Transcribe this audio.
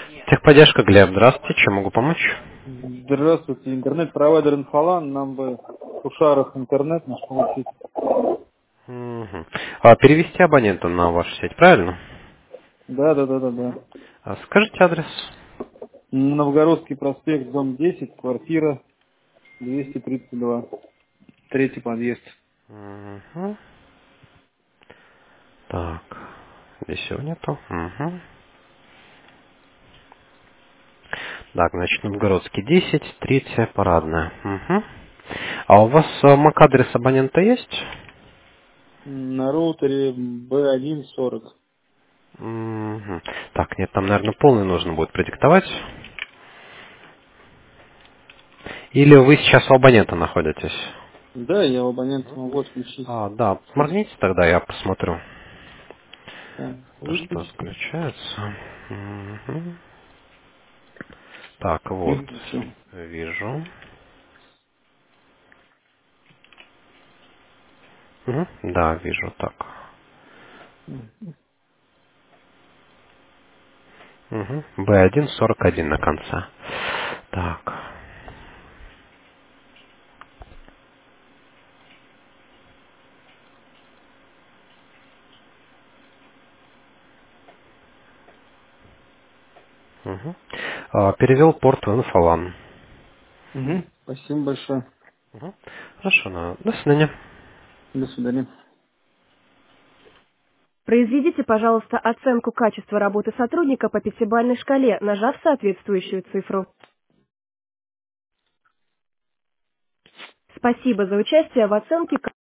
Техподдержка, Глеб, здравствуйте, чем могу помочь? Здравствуйте, интернет-провайдер Инфолан. Нам бы в Ушарах интернет наш получить. Мгм. Перевести абонента на вашу сеть, правильно? Да. Скажите адрес. Новгородский проспект, дом 10, квартира 232. Третий подъезд. Мгм. Так, здесь его нету. Мгм. Так, значит, Новгородский 10, третья парадная. Мгм. А у вас MAC-адрес абонента есть? На роутере B140. Мгм. Так, нет, там, наверное, полный нужно будет продиктовать. Или вы сейчас у абонента находитесь? Да, я в абонент могу отключить. Да, сморгните тогда, я посмотрю. Так, Что выключите. отключается? Мгм. Так, вот, Выключил. вижу. Мгм. Да, вижу, так. Угу. B141 на конце. Так. Угу. Перевел порт в инфолан. Угу. Спасибо большое. Угу. Хорошо, до свидания. До свидания. Произведите, пожалуйста, оценку качества работы сотрудника по пятибалльной шкале, нажав соответствующую цифру. Спасибо за участие в оценке